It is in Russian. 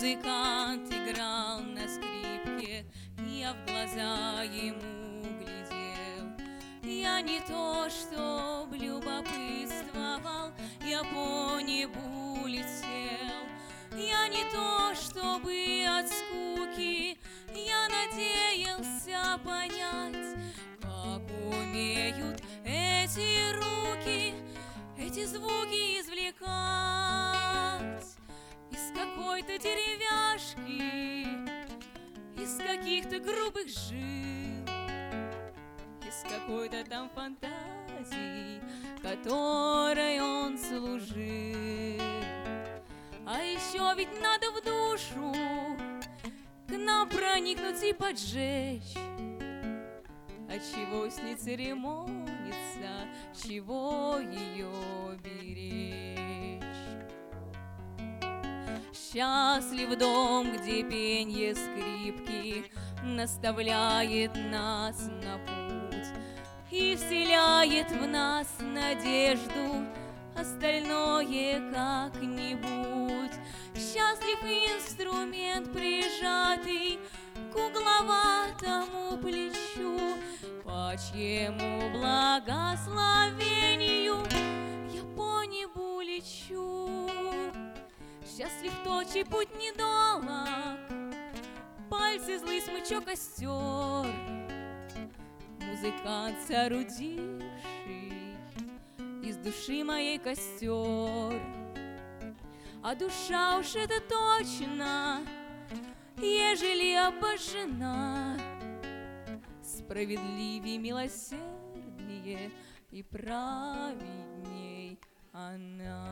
Музыкант играл на скрипке, я в глаза ему глядел. Я не то, чтоб любопытствовал, я по небу летел. Я не то, чтобы от скуки я надеялся понять, как умеют эти руки эти звуки извлекать из какой-то деревяшки, из каких-то грубых жил, из какой-то там фантазии, которой он служил. А еще ведь надо в душу к нам проникнуть и поджечь. А чего с ней церемониться, чего ее беречь? Счастлив дом, где пенье скрипки наставляет нас на путь и вселяет в нас надежду, остальное как-нибудь. Счастлив инструмент, прижатый к угловатому плечу, по чьему благословению я по небу лечу. Счастлив тот, чей путь недолог, пальцы злый смычок остер, музыкант, соорудивший из души моей костер. А душа уж это точно, ежели обожжена, справедливей, милосерднее и праведней она.